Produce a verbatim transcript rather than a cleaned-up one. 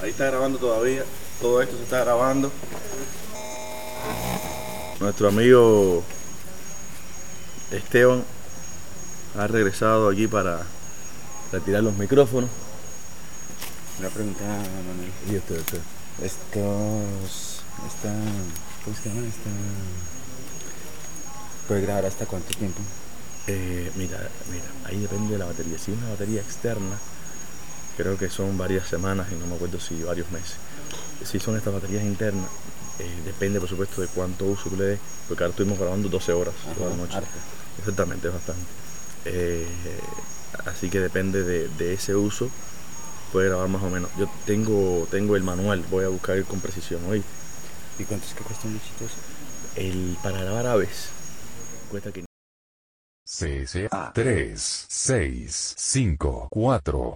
Ahí está grabando todavía. Todo esto se está grabando. Nuestro amigo Esteban ha regresado aquí para retirar los micrófonos. Una pregunta, Manuel. Y usted, usted. Estos... Esta... ¿Cómo se llama? Esta... ¿Puede grabar hasta cuánto tiempo? Eh, mira, mira, ahí depende de la batería. Si es una batería externa, creo que son varias semanas y no me acuerdo si varios meses. Si son estas baterías internas, eh, depende por supuesto de cuánto uso tú le des, porque ahora estuvimos grabando doce horas toda la noche. Harto. Exactamente, es bastante. Eh, así que depende de, de ese uso, puede grabar más o menos. Yo tengo, tengo el manual, voy a buscar con precisión hoy. ¿Y cuánto es que cuesta un bichito eso? El para grabar aves cuesta quinientos. C S A tres, seis, cinco, cuatro,